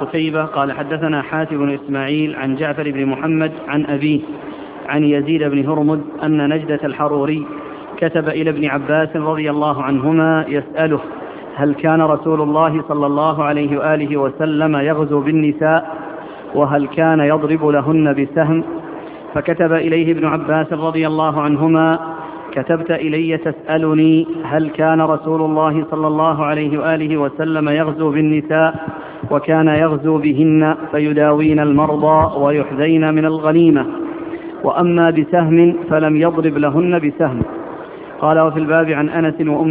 قتيبة قال حدثنا حاتم بن إسماعيل عن جعفر بن محمد عن أبيه عن يزيد بن هرمز أن نجدة الحروري كتب إلى ابن عباس رضي الله عنهما يسأله: هل كان رسول الله صلى الله عليه وآله وسلم يغزو بالنساء؟ وهل كان يضرب لهن بسهم؟ فكتب إليه ابن عباس رضي الله عنهما: كتبت إلي تسألني هل كان رسول الله صلى الله عليه وآله وسلم يغزو بالنساء؟ وكان يغزو بهن فيداوين المرضى ويحذين من الغنيمة، وأما بسهم فلم يضرب لهن بسهم. قال: وفي الباب عن أنس وأم